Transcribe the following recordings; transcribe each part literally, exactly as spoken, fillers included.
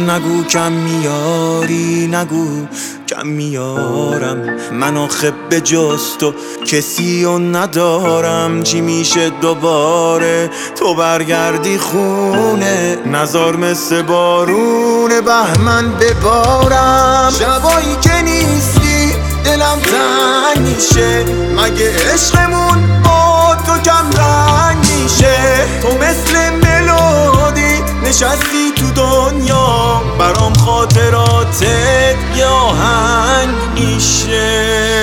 نگو کم میاری، نگو کم میارم، من آخه به جز تو کسی و ندارم. چی میشه دوباره تو برگردی خونه، نزار مثل بارون بهمن ببارم. شبایی که نیستی دلم تنگ میشه، مگه عشقمون با تو کم رنگ میشه؟ تو مثل ملودی نشستی تو دنیا، برام خاطراتت یه آهنگ میشه.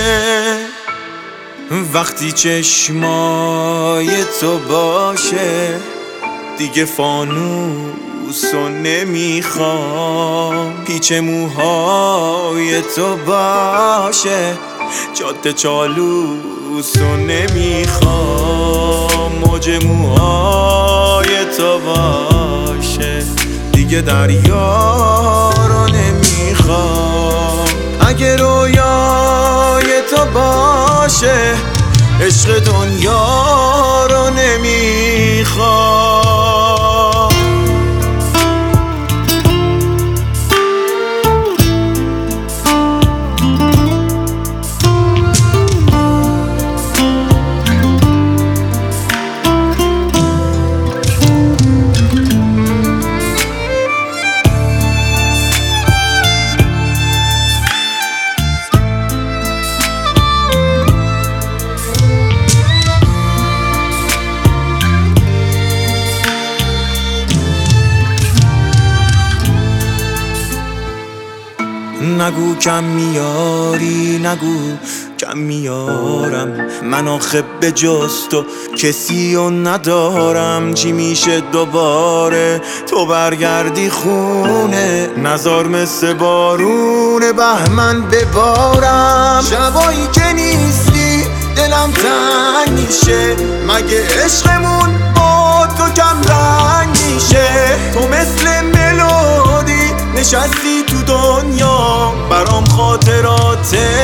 وقتی چشمای تو باشه دیگه فانوسو نمیخوام، پیچ موهای تو باشه جاده چالوسو نمیخوام، موج موهای تو باشه دیگه دریا رو نمیخوام. اگه رویای تو باشه عشق دنیا رو نمیخوام. نگو کم میاری، نگو کم میارم، من آخه به جز تو کسی و ندارم. چی میشه دوباره تو برگردی خونه، نزار مثل بارون بهمن ببارم. شبایی که نیستی دلم تنگ میشه، مگه عشقمون با تو کم رنگ میشه؟ تو مثل ملودی نشستی تو دنیا، برام خاطراتت